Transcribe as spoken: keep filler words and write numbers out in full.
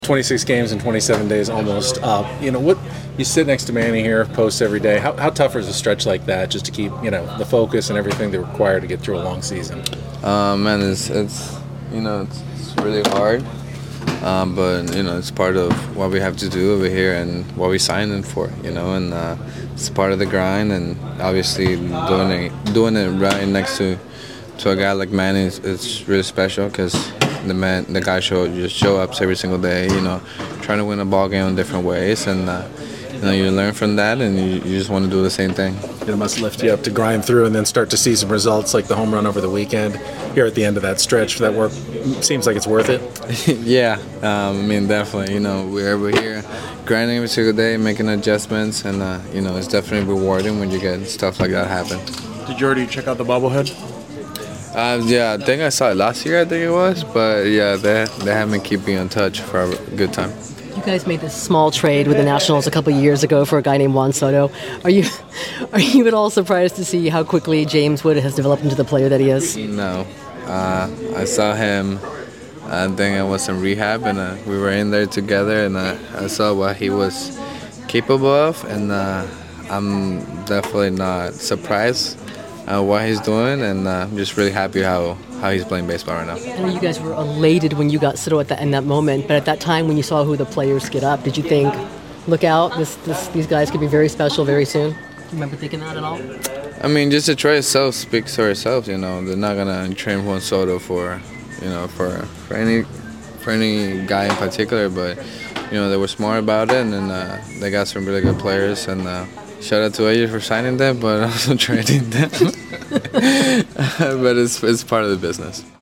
twenty-six games in twenty-seven days almost. Uh, you know, what you sit next to Manny here, posts every day. How, how tough is a stretch like that just to keep, you know, the focus and everything they're required to get through a long season? Uh, man, it's, it's you know, it's, it's really hard. Um, but, you know, it's part of what we have to do over here and what we signed in for, you know, and uh, it's part of the grind, and obviously doing it, doing it right next to to a guy like Manny is it's really special because the man, the guy show just show up every single day, you know, trying to win a ball game in different ways, and uh, you know, you learn from that, and you, you just want to do the same thing. It must lift you up to grind through and then start to see some results like the home run over the weekend. Here at the end of that stretch, that work seems like it's worth it. Yeah, um, I mean, definitely. You know, we're over here grinding every single day, making adjustments, and uh, you know, it's definitely rewarding when you get stuff like that happen. Did you already check out the bobblehead? Uh, yeah, I think I saw it last year, I think it was, but yeah, they they have been keeping in touch for a good time. You guys made this small trade with the Nationals a couple of years ago for a guy named Juan Soto. Are you are you at all surprised to see how quickly James Wood has developed into the player that he is? No. Uh, I saw him, I think I was in rehab, and uh, we were in there together, and uh, I saw what he was capable of, and uh, I'm definitely not surprised uh, what he's doing, and uh, I'm just really happy how, how he's playing baseball right now. I know you guys were elated when you got Soto at that, in that moment, but at that time when you saw who the players get up, did you think, look out, this, this, these guys could be very special very soon? Do you remember thinking that at all? I mean, just the trade itself speaks for itself. You know, they're not gonna trade Juan Soto for, you know, for for any for any guy in particular. But you know, they were smart about it, and then uh, they got some really good players. And uh, shout out to A J for signing them, but also trading them. But it's it's part of the business.